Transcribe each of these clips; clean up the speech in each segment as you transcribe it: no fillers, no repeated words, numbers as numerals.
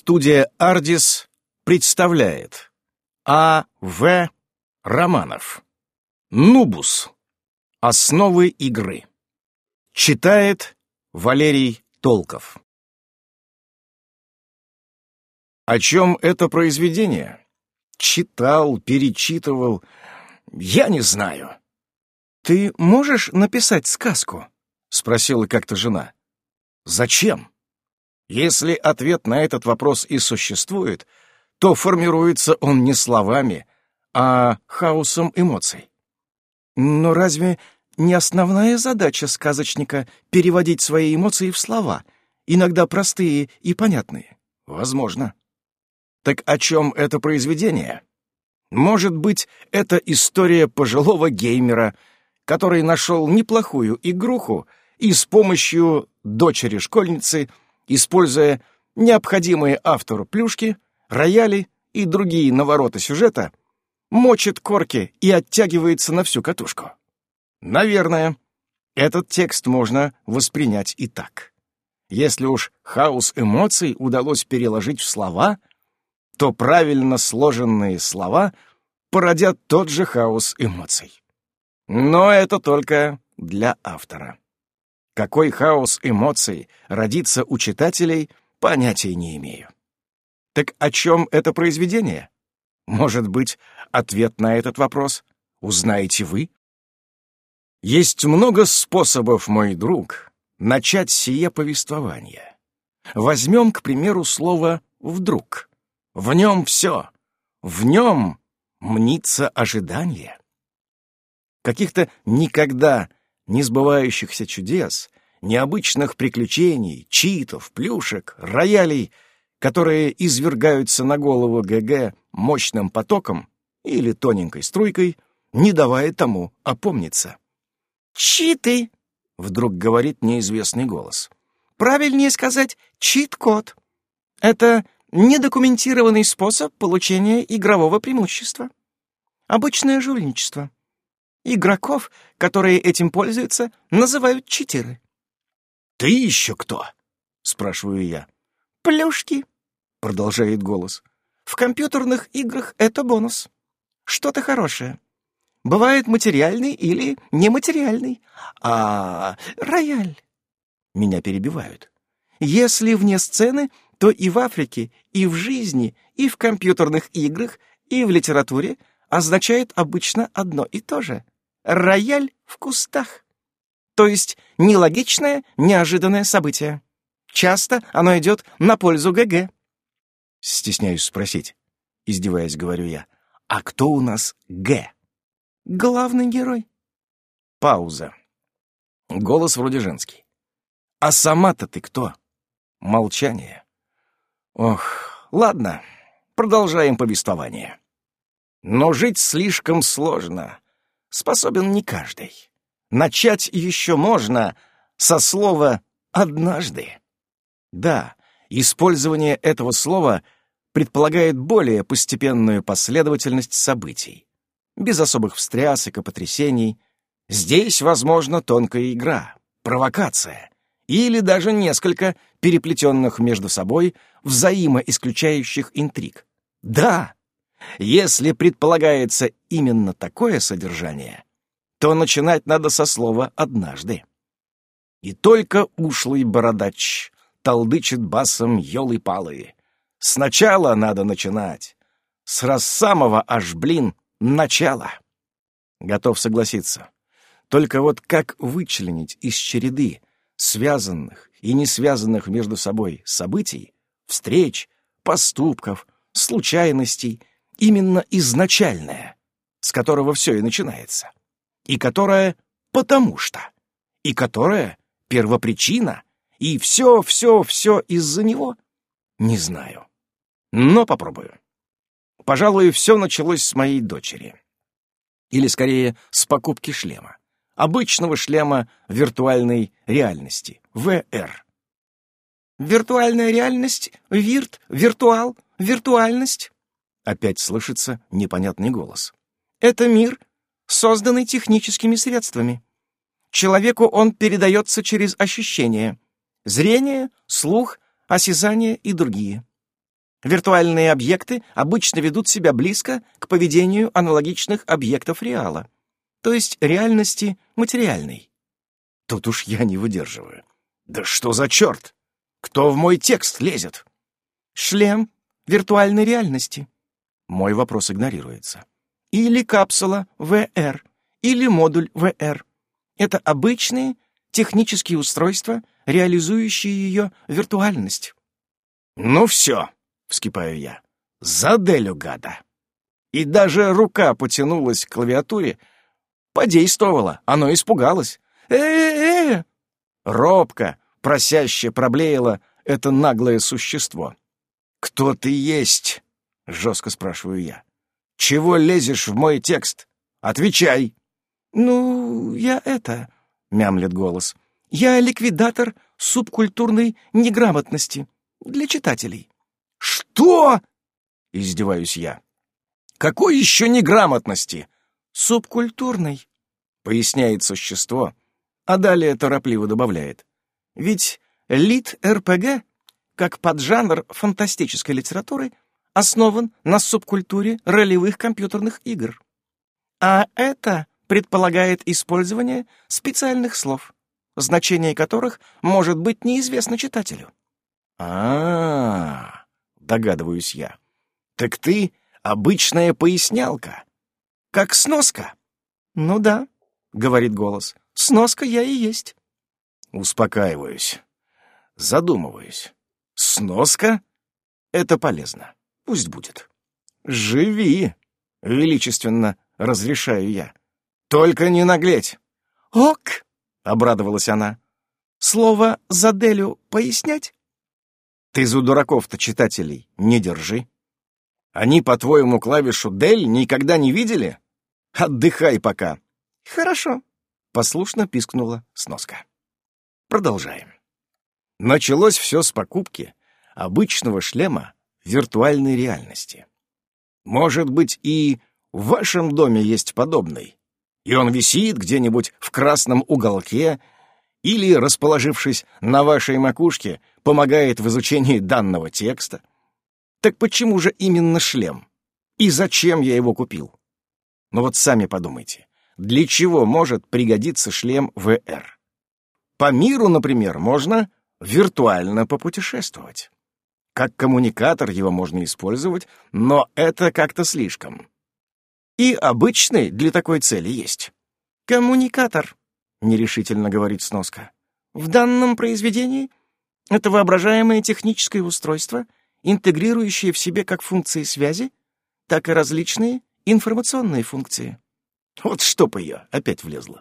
Студия «Ардис» представляет А.В. Романов. «Нубус. Основы игры». Читает Валерий Толков. О чем это произведение? Читал, перечитывал. Я не знаю. «Ты можешь написать сказку?» — спросила как-то жена. «Зачем? Если ответ на этот вопрос и существует, то формируется он не словами, а хаосом эмоций». «Но разве не основная задача сказочника — переводить свои эмоции в слова, иногда простые и понятные?» «Возможно». Так о чем это произведение? Может быть, это история пожилого геймера, который нашел неплохую игруху и с помощью дочери-школьницы, используя необходимые автору плюшки, рояли и другие навороты сюжета, мочит корки и оттягивается на всю катушку. Наверное, этот текст можно воспринять и так. Если уж хаос эмоций удалось переложить в слова, то правильно сложенные слова породят тот же хаос эмоций. Но это только для автора. Какой хаос эмоций родится у читателей, понятия не имею. Так о чем это произведение? Может быть, ответ на этот вопрос узнаете вы? Есть много способов, мой друг, начать сие повествование. Возьмем, к примеру, слово «вдруг». В нем все. В нем мнится ожидание. Каких-то никогда не сбывающихся чудес, необычных приключений, читов, плюшек, роялей, которые извергаются на голову ГГ мощным потоком или тоненькой струйкой, не давая тому опомниться. «Читы!» — вдруг говорит неизвестный голос. «Правильнее сказать чит-код. Это недокументированный способ получения игрового преимущества. Обычное жульничество. Игроков, которые этим пользуются, называют читеры». «Ты еще кто?» — спрашиваю я. «Плюшки», — продолжает голос. «В компьютерных играх это бонус. Что-то хорошее. Бывает материальный или нематериальный. А рояль». Меня перебивают. «Если вне сцены, то и в Африке, и в жизни, и в компьютерных играх, и в литературе означает обычно одно и то же. Рояль в кустах. То есть нелогичное, неожиданное событие. Часто оно идет на пользу ГГ». Стесняюсь спросить, издеваясь, говорю я. «А кто у нас Г?» «Главный герой». Пауза. Голос вроде женский. «А сама-то ты кто?» Молчание. Ох, ладно, продолжаем повествование. Но жить слишком сложно. Способен не каждый. Начать еще можно со слова «однажды». Да, использование этого слова предполагает более постепенную последовательность событий, без особых встрясок и потрясений. Здесь, возможно, тонкая игра, провокация или даже несколько переплетенных между собой взаимоисключающих интриг. Да, если предполагается именно такое содержание, то начинать надо со слова «однажды». И только ушлый бородач толдычит басом ёлы-палы. Сначала надо начинать. С самого аж, начала. Готов согласиться. Только вот как вычленить из череды связанных и не связанных между собой событий, встреч, поступков, случайностей, именно изначальное, с которого все и начинается, и которое потому что, и которое первопричина, и все из-за него? Не знаю. Но попробую. Пожалуй, все началось с моей дочери. Или, скорее, с покупки шлема. Обычного шлема виртуальной реальности, VR. «Виртуальная реальность, виртуал, виртуальность». Опять слышится непонятный голос. «Это мир, созданный техническими средствами. Человеку он передается через ощущения. Зрение, слух, осязание и другие. Виртуальные объекты обычно ведут себя близко к поведению аналогичных объектов реала, то есть реальности материальной. Тут уж я не выдерживаю. Да что за черт? Кто в мой текст лезет? Шлем виртуальной реальности. Мой вопрос игнорируется. Или капсула VR, или модуль VR. Это обычные технические устройства, реализующие ее виртуальность. Ну все, вскипаю я. Заделю гада. И даже рука потянулась к клавиатуре. Подействовала, оно испугалось. Э-э-э! Робко, просяще проблеяло это наглое существо. «Кто ты есть?» — жестко спрашиваю я. «Чего лезешь в мой текст? Отвечай!» «Ну, я это...» — мямлет голос. «Я ликвидатор субкультурной неграмотности для читателей». «Что?» — издеваюсь я. «Какой еще неграмотности?» «Субкультурной», — поясняет существо, а далее торопливо добавляет. «Ведь лит-РПГ, как поджанр фантастической литературы, основан на субкультуре ролевых компьютерных игр. А это предполагает использование специальных слов, значение которых может быть неизвестно читателю». А-а-а, догадываюсь я. Так ты обычная пояснялка, как сноска. «Ну да», — говорит голос, — «сноска я и есть». Успокаиваюсь, задумываюсь. Сноска? Это полезно. Пусть будет. Живи, величественно разрешаю я. Только не наглеть. «Ок!» — обрадовалась она. «Слово «заделю» пояснять?» Ты за дураков-то читателей не держи. Они, по-твоему, клавишу «дель» никогда не видели? Отдыхай пока. «Хорошо», — послушно пискнула сноска. Продолжаем. Началось все с покупки обычного шлема виртуальной реальности. Может быть, и в вашем доме есть подобный, и он висит где-нибудь в красном уголке или, расположившись на вашей макушке, помогает в изучении данного текста. Так почему же именно шлем? И зачем я его купил? Ну вот сами подумайте, для чего может пригодиться шлем VR? По миру, например, можно виртуально попутешествовать. Как коммуникатор его можно использовать, но это как-то слишком. И обычный для такой цели есть. «Коммуникатор», — нерешительно говорит сноска. «в данном произведении это воображаемое техническое устройство, интегрирующее в себе как функции связи, так и различные информационные функции». Вот чтоб ее опять влезла.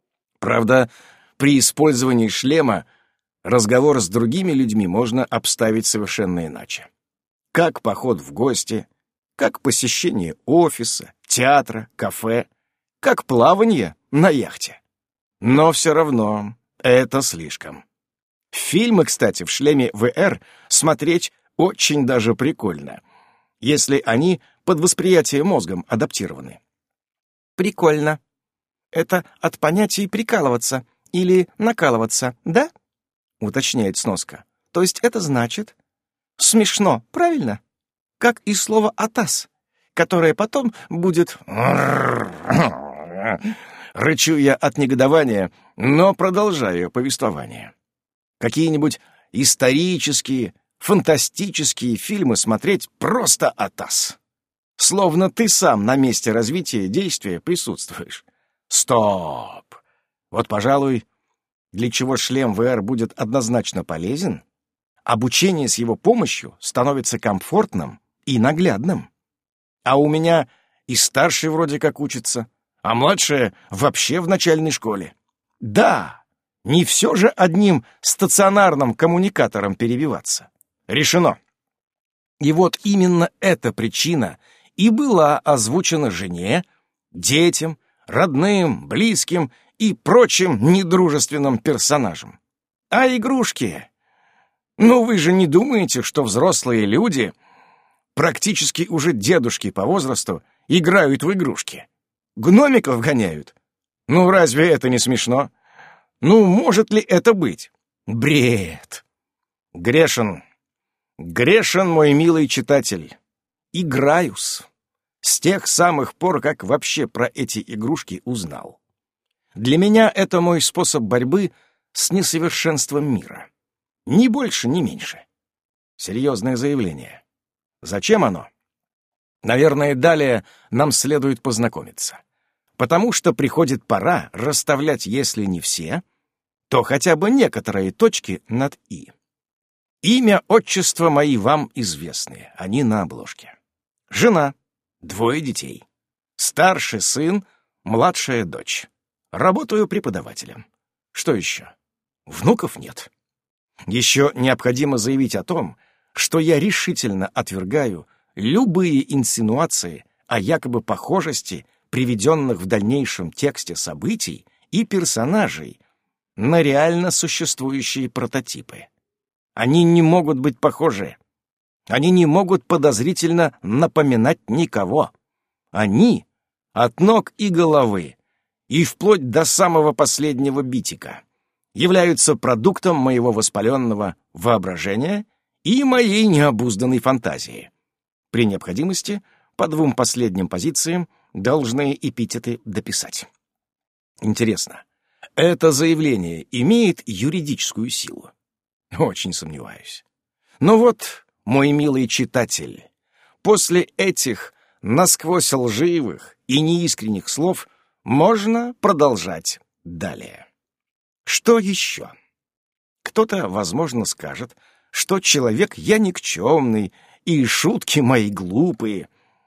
Правда, при использовании шлема разговор с другими людьми можно обставить совершенно иначе. Как поход в гости, как посещение офиса, театра, кафе, как плавание на яхте. Но все равно это слишком. Фильмы, кстати, в шлеме VR смотреть очень даже прикольно, если они под восприятие мозгом адаптированы. «Прикольно. Это от понятий «прикалываться» или «накалываться», да?» — уточняет сноска. «То есть это значит смешно, правильно? Как и слово «атас», которое потом будет...» Рычу я от негодования, но продолжаю повествование. Какие-нибудь исторические, фантастические фильмы смотреть просто атас. Словно ты сам на месте развития действия присутствуешь. Стоп! Вот, пожалуй, для чего шлем VR будет однозначно полезен, обучение с его помощью становится комфортным и наглядным. А у меня и старший вроде как учится, а младшая вообще в начальной школе. Да, не все же одним стационарным коммуникатором перебиваться. Решено. И вот именно эта причина и была озвучена жене, детям, родным, близким и прочим недружественным персонажам. А игрушки? Ну вы же не думаете, что взрослые люди, практически уже дедушки по возрасту, играют в игрушки? Гномиков гоняют? Ну разве это не смешно? Ну может ли это быть? Бред! Грешен. Грешен, мой милый читатель. Играюсь. С тех самых пор, как вообще про эти игрушки узнал. Для меня это мой способ борьбы с несовершенством мира. Ни больше, ни меньше. Серьезное заявление. Зачем оно? Наверное, далее нам следует познакомиться. Потому что приходит пора расставлять, если не все, то хотя бы некоторые точки над «и». Имя, отчество мои вам известны, они на обложке. Жена, 2 детей. Старший сын, младшая дочь. Работаю преподавателем. Что еще? Внуков нет. Еще необходимо заявить о том, что я решительно отвергаю любые инсинуации о якобы похожести приведенных в дальнейшем тексте событий и персонажей на реально существующие прототипы. Они не могут быть похожи. Они не могут подозрительно напоминать никого. Они от ног и головы, и вплоть до самого последнего битика, являются продуктом моего воспаленного воображения и моей необузданной фантазии. При необходимости по 2 последним позициям должны эпитеты дописать. Интересно, это заявление имеет юридическую силу? Очень сомневаюсь. Но вот, мой милый читатель, после этих насквозь лживых и неискренних слов можно продолжать далее. Что еще? Кто-то, возможно, скажет, что человек я никчемный, и шутки мои глупые.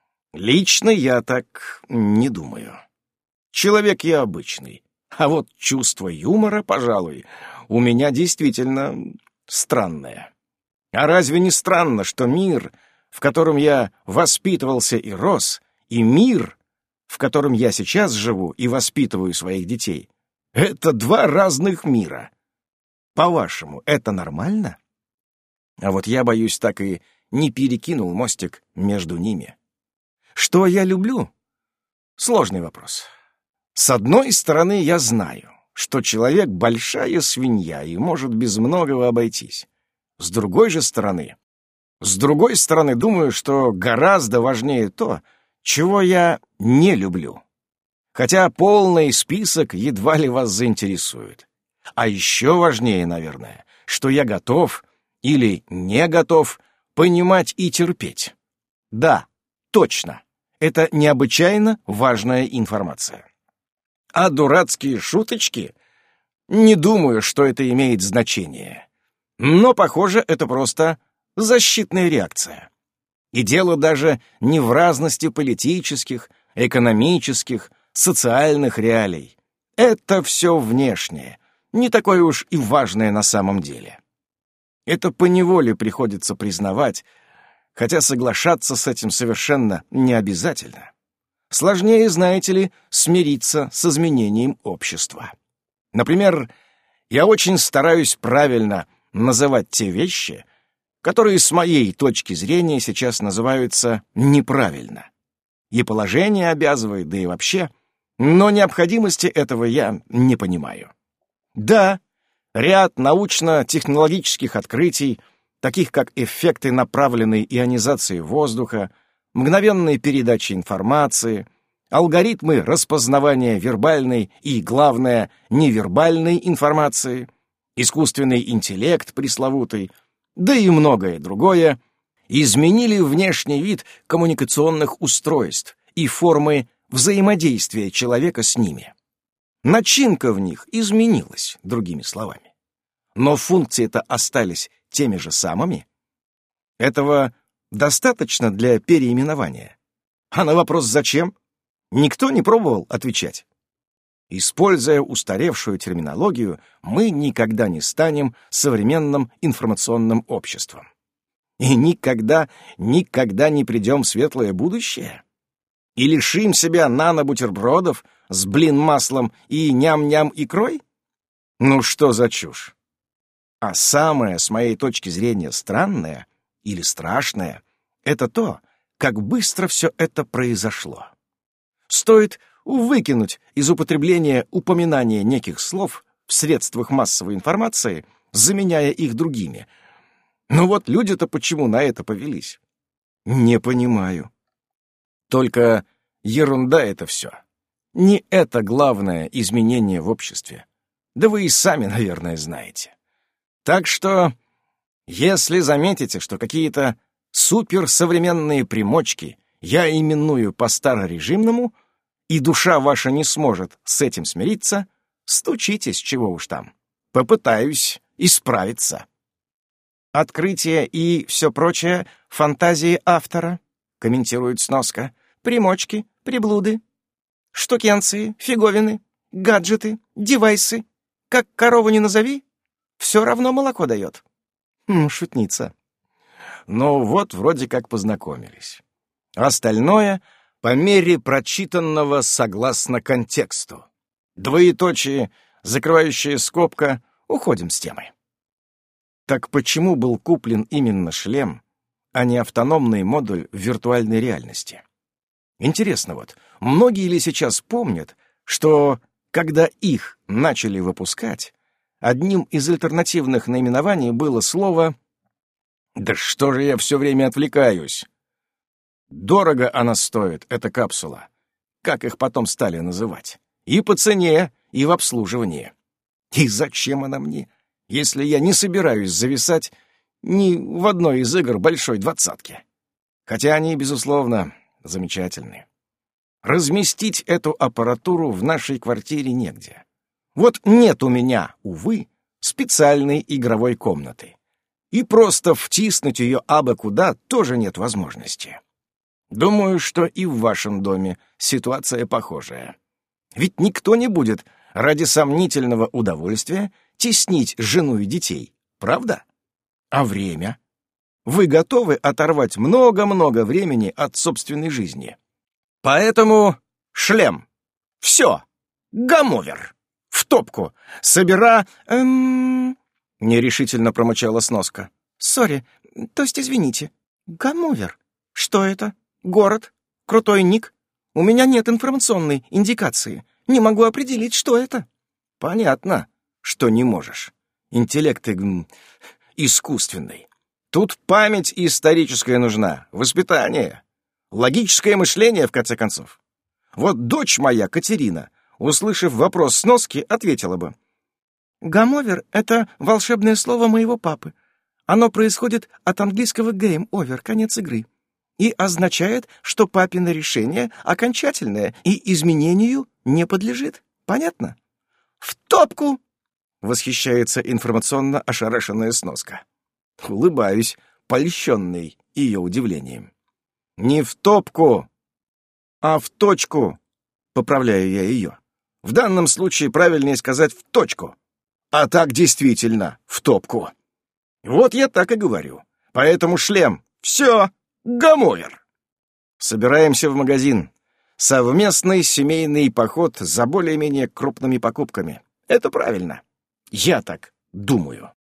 Лично я так не думаю. Человек я обычный, а вот чувство юмора, пожалуй, у меня действительно странное. А разве не странно, что мир, в котором я воспитывался и рос, и мир, в котором я сейчас живу и воспитываю своих детей, это 2 разных мира? По-вашему, это нормально? А вот я, боюсь, так и не перекинул мостик между ними. Что я люблю? Сложный вопрос. С одной стороны, я знаю, что человек — большая свинья и может без многого обойтись. С другой стороны, думаю, что гораздо важнее то, чего я не люблю. Хотя полный список едва ли вас заинтересует. А еще важнее, наверное, что я готов или не готов понимать и терпеть. Да, точно, это необычайно важная информация. А дурацкие шуточки? Не думаю, что это имеет значение. Но, похоже, это просто защитная реакция. И дело даже не в разности политических, экономических, социальных реалий. Это все внешнее, не такое уж и важное на самом деле. Это поневоле приходится признавать, хотя соглашаться с этим совершенно не обязательно. Сложнее, знаете ли, смириться с изменением общества. Например, я очень стараюсь правильно называть те вещи, которые с моей точки зрения сейчас называются неправильно. И положение обязывает, да и вообще, но необходимости этого я не понимаю. Да, ряд научно-технологических открытий, таких как эффекты направленной ионизации воздуха, мгновенной передачи информации, алгоритмы распознавания вербальной и, главное, невербальной информации, искусственный интеллект пресловутый, да и многое другое, изменили внешний вид коммуникационных устройств и формы взаимодействия человека с ними. Начинка в них изменилась, другими словами. Но функции-то остались теми же самыми. Этого достаточно для переименования. А на вопрос «зачем?» никто не пробовал отвечать. Используя устаревшую терминологию, мы никогда не станем современным информационным обществом. И никогда не придем в светлое будущее? И лишим себя нано-бутербродов с блин-маслом и ням-ням икрой? Ну что за чушь? А самое, с моей точки зрения, странное или страшное — это то, как быстро все это произошло. Стоит выкинуть из употребления упоминания неких слов в средствах массовой информации, заменяя их другими. Ну вот люди-то почему на это повелись? Не понимаю. Только ерунда это все. Не это главное изменение в обществе. Да вы и сами, наверное, знаете. Так что, если заметите, что какие-то суперсовременные примочки я именую по-старорежимному, и душа ваша не сможет с этим смириться, стучитесь, чего уж там. Попытаюсь исправиться. Открытие и все прочее — фантазии автора, комментирует сноска. Примочки, приблуды, штукенции, фиговины, гаджеты, девайсы. Как корову не назови, все равно молоко дает. Шутница. Ну вот, вроде как познакомились. Остальное — по мере прочитанного согласно контексту. Двоеточие, закрывающая скобка, уходим с темы. Так почему был куплен именно шлем, а не автономный модуль в виртуальной реальности? Интересно вот, многие ли сейчас помнят, что, когда их начали выпускать, одним из альтернативных наименований было слово «Да что же я все время отвлекаюсь?» Дорого она стоит, эта капсула. Как их потом стали называть? И по цене, и в обслуживании. И зачем она мне, если я не собираюсь зависать ни в одной из игр большой двадцатки? Хотя они, безусловно, замечательные. Разместить эту аппаратуру в нашей квартире негде. Вот нет у меня, увы, специальной игровой комнаты. И просто втиснуть ее абы куда тоже нет возможности. Думаю, что и в вашем доме ситуация похожая. Ведь никто не будет ради сомнительного удовольствия теснить жену и детей, правда? А время? Вы готовы оторвать много-много времени от собственной жизни. Поэтому шлем. Все. Гамовер. В топку. Нерешительно промычала сноска. Сори, то есть извините. Гамовер. Что это? Город? Крутой ник? У меня нет информационной индикации. Не могу определить, что это. Понятно, что не можешь. Интеллект искусственный. Тут память историческая нужна, воспитание, логическое мышление, в конце концов. Вот дочь моя, Катерина, услышав вопрос сноски, ответила бы. «Гамовер — это волшебное слово моего папы. Оно происходит от английского game over, конец игры, и означает, что папино решение окончательное и изменению не подлежит. Понятно?» «В топку!» — восхищается информационно ошарашенная сноска. Улыбаюсь, польщенный ее удивлением. «Не в топку, а в точку», — поправляю я ее. В данном случае правильнее сказать «в точку». А так действительно в топку. Вот я так и говорю. Поэтому шлем. Все, гамовер. Собираемся в магазин. Совместный семейный поход за более-менее крупными покупками. Это правильно. Я так думаю.